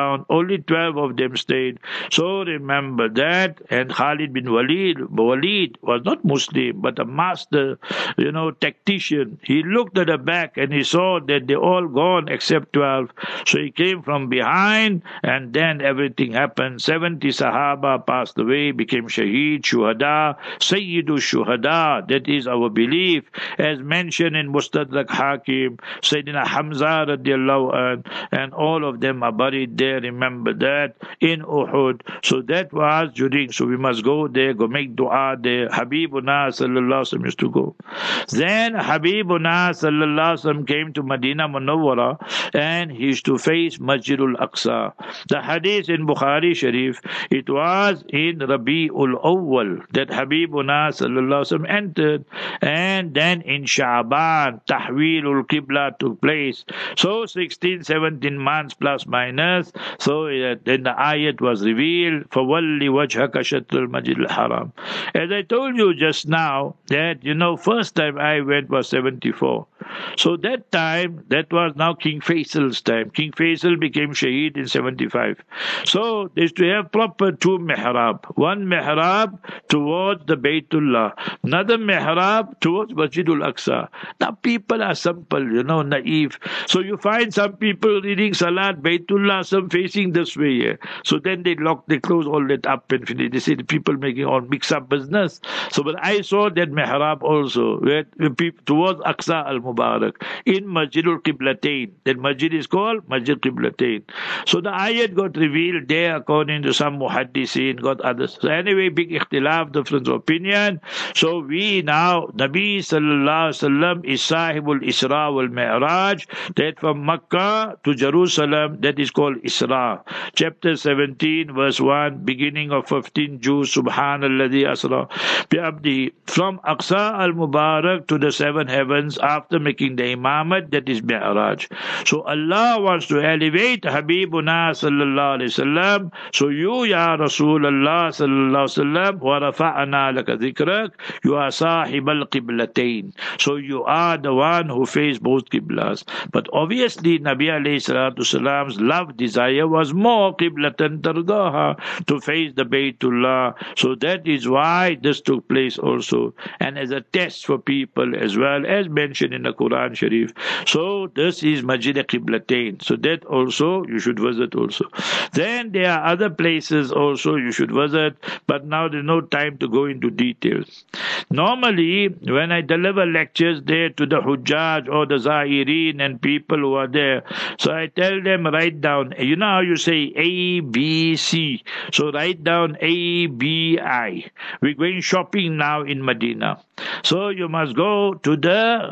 down. Only 12 of them stayed. So remember that. And Khalid bin Walid was not Muslim, but a master, tactician. He looked at the back and he saw that they all gone except 12. So he came from behind, and then everything happened. 70 Sahaba passed away, became Shaheed, Shuhada, Sayyidu Shuhada. That is our belief, as mentioned in Mustadrak Hakim, Sayyidina Hamza radiallahu anh, and all of them are buried there. Remember that in Uhud. So that was during. So we must go there, go make dua there. Habibuna sallallahu alaihi wasallam used to go. Then Habibuna sallallahu alaihi wasallam came to Medina Munawwara, and he used to face Masjidul Aqsa. The hadith in Bukhari Sharif, it was in Rabi'ul Awwal that Habibuna sallallahu alaihi wasallam entered, and then in Sha'ban Tahwilul Qibla took place. So 16, 17 months plus minus. So then the ayat was revealed, فَوَلِّ وَجْهَكَ شَطْرَ الْمَسْجِدِ الْحَرَامِ. As I told you just now, that first time I went was 74. So that time, that was now King Faisal's time. King Faisal became Shaheed in 75. So they used to have proper two mihrab. One mihrab towards the Baytullah, another mihrab towards Masjidul Aqsa. Now people are simple, naive. So you find some people reading Salat, Baytullah, some facing this way here. So then they close all that up and finish. They say the people making all mix up business. So but I saw that mihrab also, where towards Aqsa al-Mubarak, in Masjidul Qiblatain. That masjid is called Masjid Qiblatain. So the ayat got revealed there according to some muhaddiseen, got others. So anyway, big ikhtilaf, different opinion. So we now, Nabi sallallahu alaihi wasallam is Sahibul Isra wal Mi'raj, that from Makkah to Jerusalem, that is called Isra. Chapter 17, verse 1, beginning of 15 Juz, Subhanalladhi Asra bi'abdihi, from Aqsa al-Mubarak to the seven heavens after making the imamat, that is Mi'raj. So Allah wants to elevate Habibuna sallallahu alaihi wasallam. So you, Ya Rasulullah sallallahu alaihi wasallam, wa rafa'ana laka dhikrak, you are sahib al-qiblatain. So you are the one who faced both qiblas. But obviously Nabi alayhi salatu wasalam's love, desire was more qiblatan tardaha, to face the Baytullah. So that is why this took place also, and as a test for people as well, as mentioned in the Quran Sharif. So this is Masjid Qiblatain. So that also you should visit also. Then there are other places also you should visit, but now there's no time to go into details. Normally, when I deliver lectures there to the Hujjaj or the Zahirin and people who are there, so I tell them, write down, you know how you say A, B, C. So write down A, B, I. We're going shopping now in Medina. So you must go to the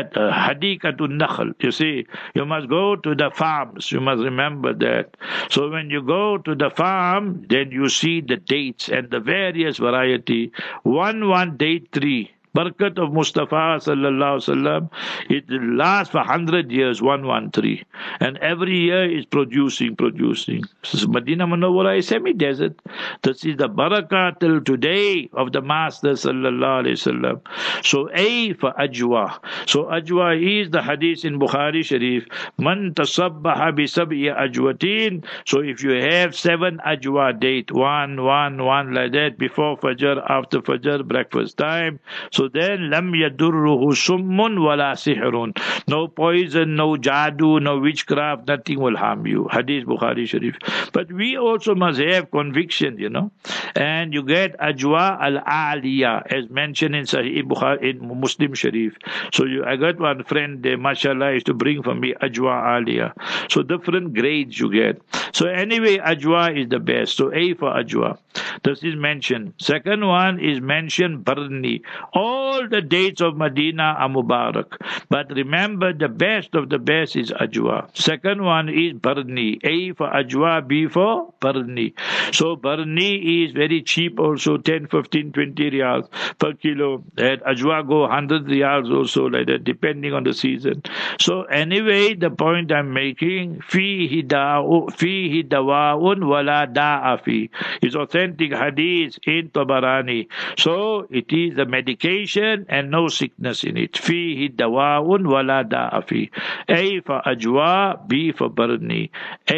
Hadikatul Nakhl. You see, you must go to the farms. You must remember that. So when you go to the farm, then you see the dates and the various variety. One date tree. Barakat of Mustafa sallallahu alaihi wasallam, it lasts for 100 years, 113, and every year is producing. So Medina Munawwara is semi-desert. This is the barakah till today of the Master sallallahu alaihi wasallam. So A for Ajwa. So Ajwa is the hadith in Bukhari Sharif. Man tasabbaha bi sab'i ajwatin. So if you have 7 Ajwa date, one like that, before Fajr, after Fajr, breakfast time. So then, lam yadurruhu summun wala sihrun. No poison, no jadoo, no witchcraft, nothing will harm you. Hadith Bukhari Sharif. But we also must have conviction, And you get Ajwa al-Aliyah, as mentioned in Sahih Bukhari, in Muslim Sharif. So I got one friend there, mashallah, used to bring for me Ajwa Aliyah. So different grades you get. So anyway, Ajwa is the best. So A for Ajwa. This is mentioned. Second one is mentioned Barni. All the dates of Medina are Mubarak. But remember, the best of the best is Ajwa. Second one is Barni. A for Ajwa, B for Barni. So Barni is very cheap also, 10, 15, 20 riyals per kilo. At Ajwa go 100 riyals also, like that, depending on the season. So anyway, the point I'm making, fihi dawa'un wala da'afi. It's authentic hadith in Tabarani. So it is a medication medication and no sickness in it. فيه دواء ولا داء فيه. A for ajwa, B for barni.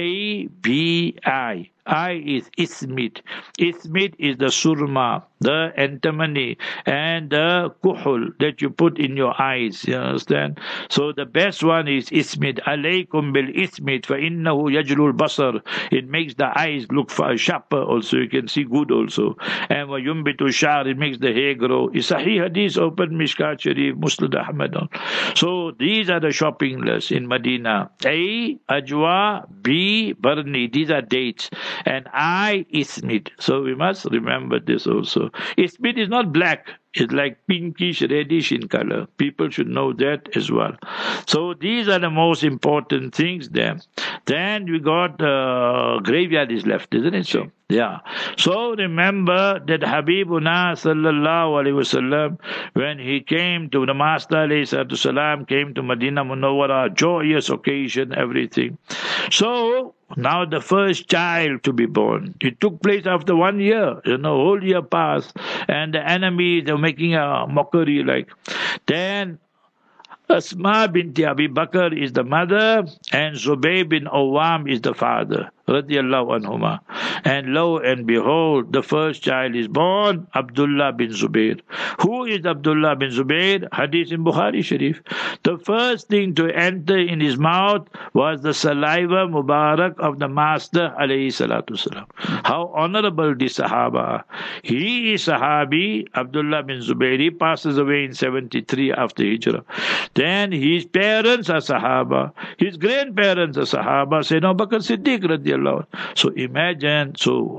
ABI. I is ismit. Ismit is the surma, the antimony, and the kuhul that you put in your eyes. You understand? So the best one is ismit. Alaykum bil ismit fa innahu yajlul basar. It makes the eyes look sharper also. You can see good also. And wa yumbitu shar, it makes the hair grow. It's Sahih Hadith, open Mishkat Sharif, Musnad Ahmad. So these are the shopping lists in Medina. A, ajwa, B, barni. These are dates. And I, ismit. So we must remember this also. Ismit is not black. It's like pinkish, reddish in color. People should know that as well. So these are the most important things there. Then we got graveyard is left, isn't it so? Yeah. So remember that Habibuna sallallahu alaihi wasallam, when he came to the Master alayhi salam, came to Medina Munawwara, joyous occasion, everything. So now the first child to be born. It took place after 1 year. Whole year passed, and the enemies are making a mockery like. Then Asma binti Abi Bakr is the mother, and Zubayr bin Awam is the father. Radiallahu anhuma. And lo and behold, the first child is born, Abdullah bin Zubayr. Who is Abdullah bin Zubayr? Hadith in Bukhari Sharif. The first thing to enter in his mouth was the saliva Mubarak of the Master alayhi salatu salam. How honorable this Sahaba. He is Sahabi, Abdullah bin Zubayr. He passes away in 73 after Hijrah. Then his parents are Sahaba. His grandparents are Sahaba. Sayyidina Abu Bakr Siddiq radiallahu. So imagine,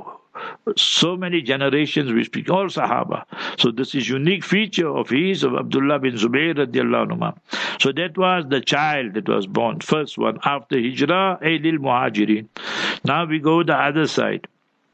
so many generations we speak, all Sahaba. So this is unique feature of his, of Abdullah bin Zubayr radiallahu anhu. So that was the child that was born, first one after Hijrah, Lil Muhajirin. Now we go the other side.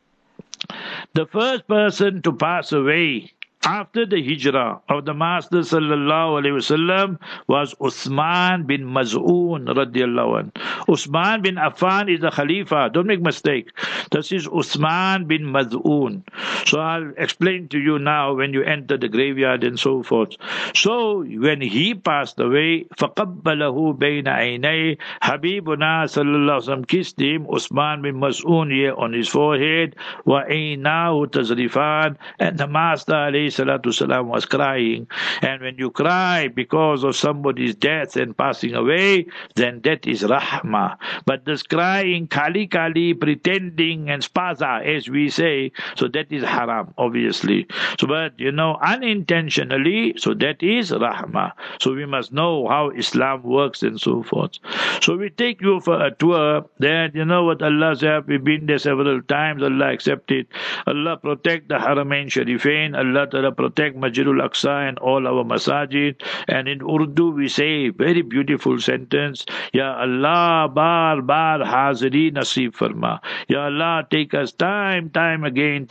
The first person to pass away after the hijrah of the Master sallallahu alaihi wasallam was Uthman bin Maz'un radiallahu anh. Uthman bin Affan is the Khalifa. Don't make mistake. This is Uthman bin Maz'un. So I'll explain to you now when you enter the graveyard and so forth. So when he passed away, فَقَبَّلَهُ بَيْنَ عَيْنَيْهِ, Habibuna sallallahu alaihi wasallam kissed him, Uthman bin Maz'un, here on his forehead, وَعَيْنَاهُ تَزْرِفَانِ, and the Master alayhi salatu salam was crying. And when you cry because of somebody's death and passing away, then that is rahmah. But this crying, kali, pretending and spaza, as we say, so that is haram, obviously. So, but unintentionally, so that is rahmah. So we must know how Islam works and so forth. So we take you for a tour. Then what Allah said, we've been there several times. Allah accepted. Allah protect the Haramain Sharifain. Allah protect Masjidul Aqsa and all our masajid. And in Urdu we say very beautiful sentence, Ya Allah bar hazri nasib farma. Ya Allah, take us time and again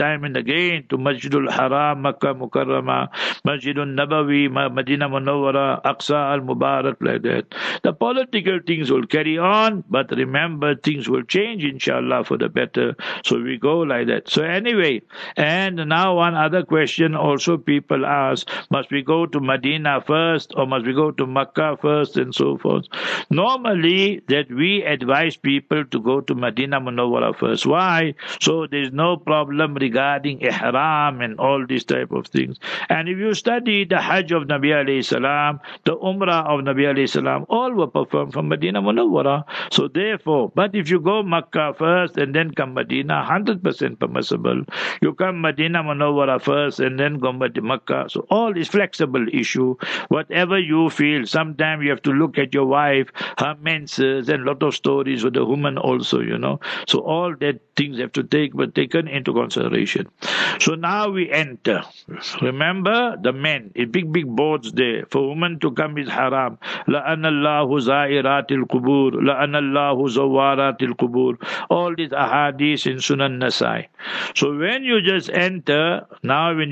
to Masjidul Haram, Makkah Mukarrama, Masjidul Nabawi, Medina Munawwara, Aqsa al Mubarak, like that. The political things will carry on, but remember things will change inshallah for the better. So we go like that. So anyway, and now one other question also people ask, must we go to Medina first or must we go to Makkah first and so forth? Normally that we advise people to go to Medina Munawwara first. Why? So there's no problem regarding ihram and all these type of things. And if you study the Hajj of Nabi alayhi salam, the Umrah of Nabi alayhi salam, all were performed from Medina Munawwara. So therefore, but if you go Makkah first and then come Medina, 100% permissible. You come Medina Munawwara first and then go Makkah. So all is flexible issue. Whatever you feel, sometimes you have to look at your wife, her menses, and lot of stories with the woman also, So all that things have to be taken into consideration. So now we enter. Remember the men, big boards there. For women to come is haram. La'anallahu za'iratil qubur. La'anallahu zawaratil qubur. All these ahadith in Sunan Nasai. So when you just enter, now when you enter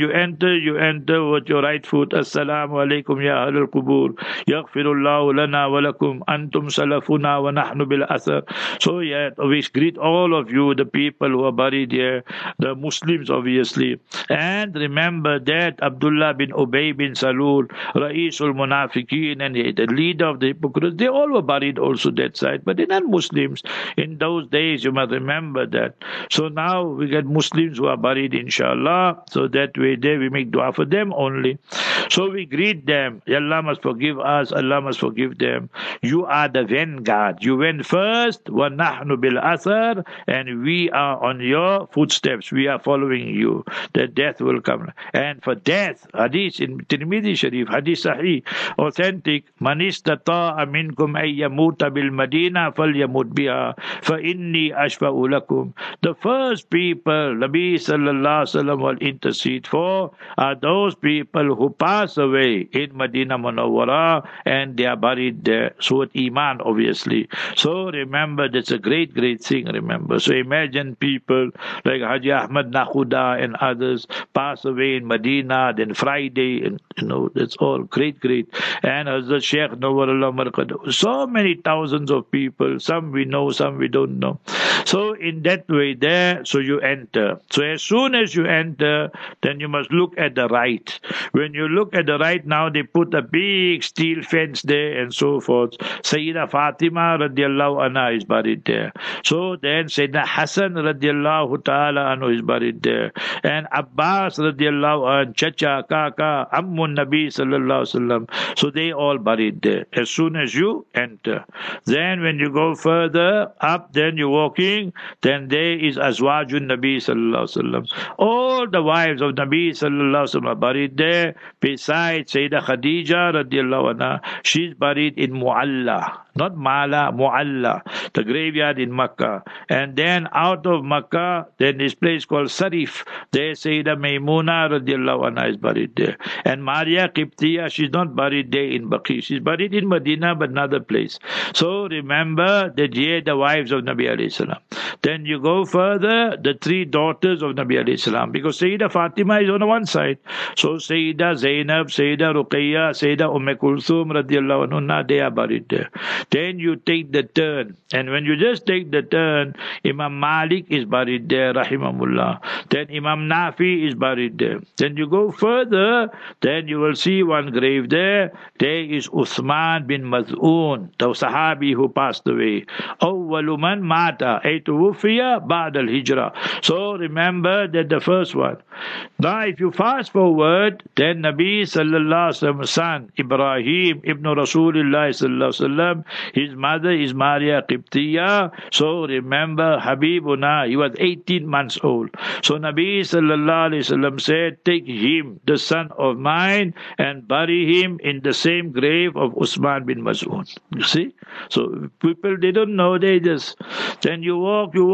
you enter with your right foot. Assalamu alaikum ya ahlul qubur. Yaghfirullahu lana wa lakum. Antum salafuna wa nahnu bil athar. So yeah, we greet all of you, the people who are buried here, the Muslims obviously. And remember that Abdullah bin Ubay bin Salul, Ra'isul Munafiqeen, and the leader of the hypocrites, they all were buried also that side. But they're not Muslims. In those days, you must remember that. So now we get Muslims who are buried, inshallah. So that way there we make dua for them only. So we greet them. Allah must forgive us. Allah must forgive them. You are the vanguard. You went first. وَنَحْنُ بِالْأَثَرِ, and we are on your footsteps. We are following you. The death will come. And for death, hadith in Tirmidhi Sharif, hadith sahih, authentic, مَنِ اسْتَطَاعَ مِنْكُمْ أَن يَمُوتَ بِالْمَدِينَةِ فَلْيَمُتْ بِهَا فَإِنِّي أَشْفَعُ لَكُمْ. The first people Nabi sallallahu alaihi wasallam will intercede for are those people who pass away in Medina Munawwara and they are buried there. So with Iman, obviously. So remember, that's a great, great thing, remember. So imagine people like Haji Ahmad Nakhuda and others pass away in Medina, then Friday, and that's all great, great. And Hazrat Sheikh Nawwarullah Marqad, so many thousands of people, some we know, some we don't know. So in that way there, so you enter. So as soon as you enter, then you must look at the right. When you look at the right now, they put a big steel fence there and so forth. Sayyida Fatima radiallahu anha is buried there. So then Sayyidina Hassan radiallahu ta'ala anhu is buried there. And Abbas radiallahu anhu, Chacha, Kaka, Ammun Nabi sallallahu alaihi wasallam. So they all buried there as soon as you enter. Then when you go further up, then you're walking, then there is Azwajun Nabi sallallahu alaihi wasallam. All the wives of Nabi sallallahu alaihi wasallam are buried there. Besides Sayyidah Khadija radiallahu anha, she's buried in Mu'alla. Not Mala, Mu'alla, the graveyard in Makkah. And then out of Makkah, then this place called Sarif. There Sayyidah Maymuna radiallahu anha is buried there. And Maria Qibtiya, she's not buried there in Baqi. She's buried in Medina, but another place. So remember that here the wives of Nabi alayhi salam. Then you go further, the three daughters of Nabi alayhi salam. Because Sayyidah Fatima is on one side. So Sayyidah Zainab, Sayyidah Ruqayya, Sayyidah Kulthum radiallahu anha, they are buried there. Then you take the turn. And when you just take the turn, Imam Malik is buried there, rahimahullah. Then Imam Nafi is buried there. Then you go further, then you will see one grave there. There is Uthman bin Maz'un, the Sahabi who passed away. Awwalu man mata, ay tuwuffiya ba'd al-hijrah. So remember that the first one. Now if you fast forward, then Nabi sallallahu alaihi wasallam's son, Ibrahim ibn Rasulullah sallallahu alaihi wasallam, his mother is Maria Qibtiya. So remember Habibuna, he was 18 months old. So Nabi sallallahu alaihi wasallam said, take him, the son of mine, and bury him in the same grave of Usman bin Maz'un. You see? So people, they don't know, they just, then you walk, you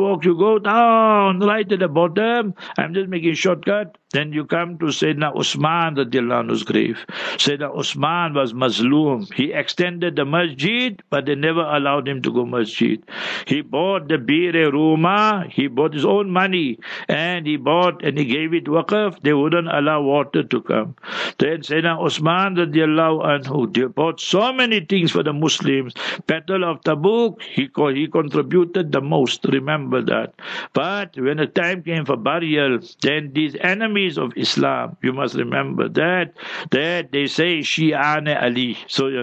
go down right at the bottom. I'm just making shortcut. Then you come to Sayyidina Usman radiallahu anhu's grave. Sayyidina Usman was Mazloom. He extended the masjid, but they never allowed him to go masjid. He bought the Bir Ruma, he bought his own money, and he bought and he gave it waqf. They wouldn't allow water to come. Then Sayyidina Usman radiallahu anhu, they bought so many things for the Muslims. Battle of Tabuk, he contributed the most, remember that. But when the time came for burial, then these enemies of Islam, you must remember that they say Shi'ane Ali.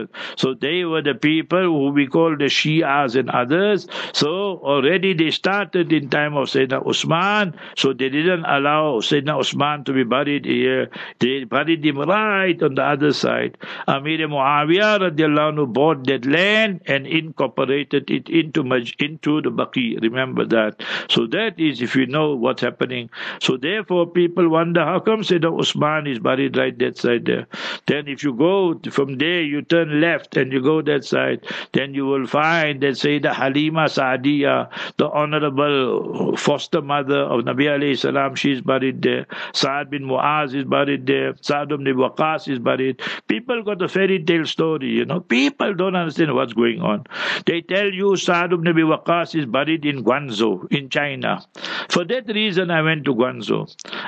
So they were the people who we call the Shi'as and others. So already they started in time of Sayyidina Usman. So they didn't allow Sayyidina Usman to be buried here. They buried him right on the other side. Amir Muawiyah radiallahu anhu bought that land and incorporated it into the Baqi. Remember that. So that is, if you know what's happening. So therefore people wonder, how come Sayyidina Usman is buried right that side there? Then if you go from there, you turn left and you go that side, then you will find that Sayyidah Halima Sa'adiyah, the honorable foster mother of Nabi alayhi salam, she is buried there. Sa'ad bin Mu'az is buried there. Sa'ad ibn Waqas is buried. People got a fairy tale story, People don't understand what's going on. They tell you Sa'ad ibn Waqas is buried in Guangzhou, in China. For that reason, I went to Guangzhou. I said,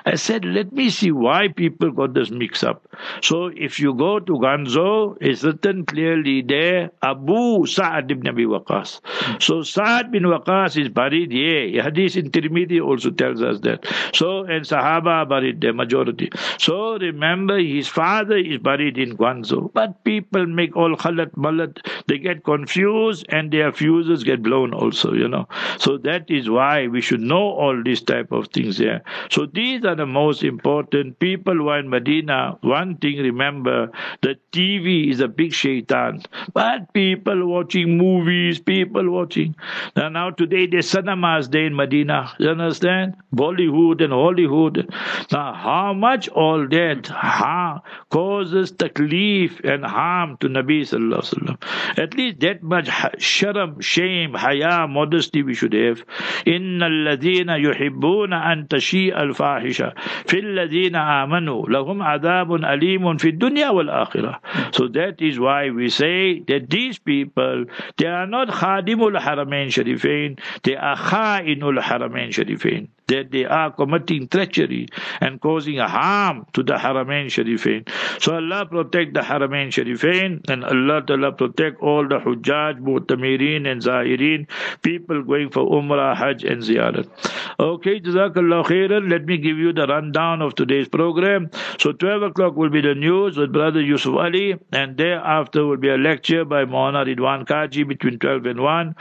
let me see why people got this mix up. So if you go to Ganzo, it's written clearly there, Abu Sa'ad ibn Abi Waqqas. So Sa'ad bin Waqqas is buried here. Hadith in Tirmidhi also tells us that. So, and Sahaba are buried there, majority. So remember, his father is buried in Ganzo. But people make all khalat malat. They get confused and their fuses get blown also, So that is why we should know all these type of things here. So these are the most important. People who are in Medina, one thing remember, the TV is a big shaitan. But people watching movies, people watching. Now today there's cinemas there in Medina. You understand? Bollywood and Hollywood. Now how much all that causes taklif and harm to Nabi Sallallahu Alaihi Wasallam. At least that much sharam, shame, haya, modesty we should have. Inna alladhina yuhibbuna an tashi al-fahisha fil ladhina amanu lahum adabun alimun fi dunya wal akhirah. So that is why we say that these people, they are not khadimul haramain sharifain, they are kha'inul haramain sharifain. That they are committing treachery and causing harm to the Haramain Sharifain. So Allah protect the Haramain Sharifain, and Allah Ta'ala protect all the Hujjaj, Mu'tamirin and Zahirin, people going for Umrah, Hajj and Ziyarat. Okay, Jazakallah khairan. Let me give you the rundown of today's program. So 12 o'clock will be the news with Brother Yusuf Ali, and thereafter will be a lecture by Maulana Ridwan Kaji between 12 and 1.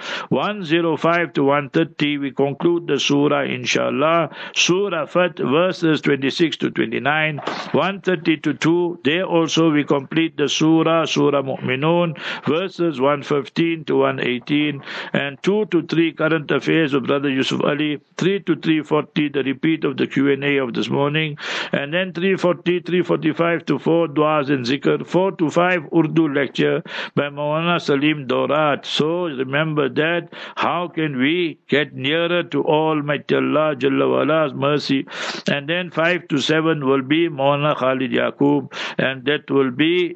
1:05 to 1:30 we conclude the surah, inshallah. Surah Fat, verses 26 to 29. 1:30 to 2, there also we complete the Surah Mu'minun, verses 115 to 118. And 2 to 3, current affairs of Brother Yusuf Ali. 3 to 3:40, the repeat of the Q&A of this morning. And then 3:40, 3:45 to 4, du'as and zikr. 4 to 5, Urdu lecture by Maulana Salim Dorat. So remember that, how can we get nearer to Almighty Allah Jalla wa'ala's mercy. And then 5 to 7 will be Maulana Khalid Yaqub, and that will be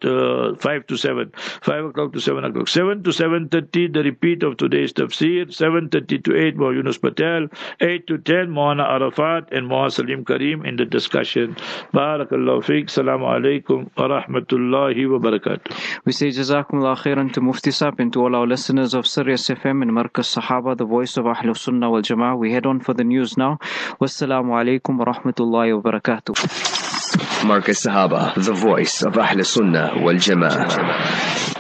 5 to 7. 5 o'clock to 7 o'clock. 7 to 7:30, the repeat of today's tafsir. 7:30 to 8, Maulana Yunus Patel. 8 to 10, Maulana Arafat and Maulana Salim Karim in the discussion. Barakallahu feek. Assalamu alaikum wa rahmatullahi wa barakatuh. We say Jazakumullah khairan to Mufti Sahib and to all our listeners of Sirius FM and Markaz Sahaba, the voice of Ahlus Sunnah wal Jama'ah. We head on for the news now. Wassalamu alaikum wa rahmatullahi wa barakatuh. Markaz Sahaba, the voice of Ahlus Sunnah wal Jama'ah.